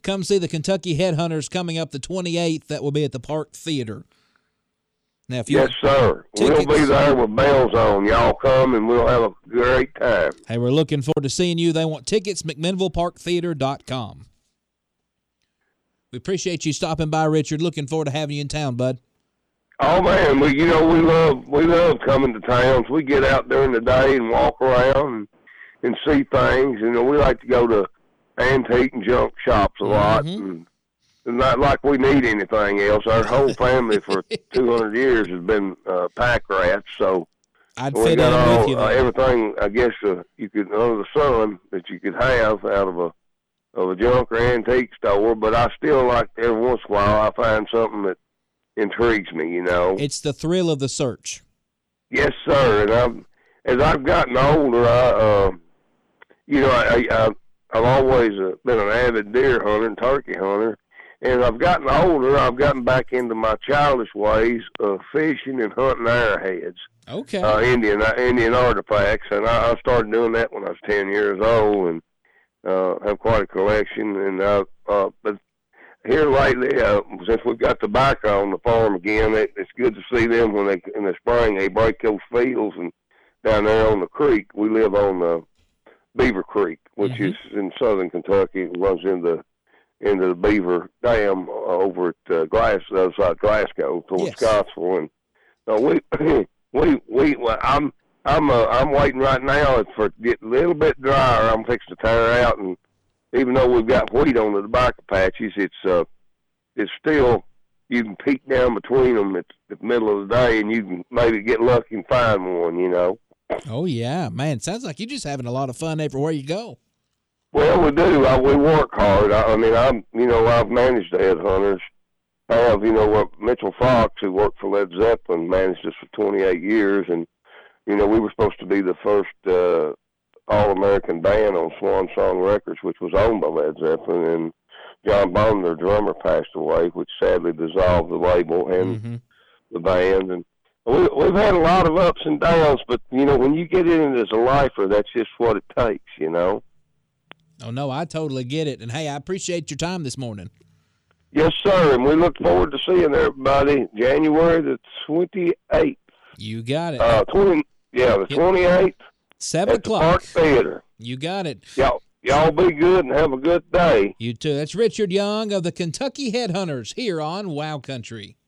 come see the Kentucky Headhunters coming up the 28th. That will be at the Park Theater. Now, if you yes, sir. tickets, we'll be there with bells on. Y'all come, and we'll have a great time. Hey, we're looking forward to seeing you. They want tickets, McMinnvilleParkTheater.com. We appreciate you stopping by, Richard. Looking forward to having you in town, bud. Oh man, we love coming to towns. We get out during the day and walk around and see things. You know, we like to go to antique and junk shops a lot. And not like we need anything else. Our whole family for 200 years has been pack rats, so I'd we fit got in with you there. everything I guess you could under the sun that you could have out of a junk or antique store. But I still like every once in a while I find something that intrigues me. You know, It's the thrill of the search. yes, sir. And as I've gotten older, I've always been an avid deer hunter and turkey hunter. And I've gotten older, I've gotten back into my childish ways of fishing and hunting arrowheads, Indian artifacts. And I started doing that when I was 10 years old and have quite a collection. And but here lately, since we've got tobacco on the farm again, it's good to see them when in the spring they break those fields. And down there on the creek, we live on Beaver Creek, which is in southern Kentucky. It runs into the Beaver Dam over at the other side of Glasgow towards Scottsville, and I'm waiting right now for it to get a little bit drier. I'm fixing to tear out, and even though we've got wheat on the tobacco patches, it's still, you can peek down between them at the middle of the day, and you can maybe get lucky and find one. You know. Oh yeah, man! Sounds like you're just having a lot of fun everywhere you go. Well, we do. We work hard. I've managed headhunters. I have, Mitchell Fox, who worked for Led Zeppelin, managed us for 28 years. And, we were supposed to be the first All-American band on Swan Song Records, which was owned by Led Zeppelin. And John Bonham, their drummer, passed away, which sadly dissolved the label and the band. And we've had a lot of ups and downs, but, when you get in it as a lifer, that's just what it takes, Oh, no, I totally get it. And, hey, I appreciate your time this morning. Yes, sir, and we look forward to seeing everybody January the 28th. You got it. The 28th. 7 at the o'clock. Park Theater. You got it. Y'all be good and have a good day. You too. That's Richard Young of the Kentucky Headhunters here on Wow Country.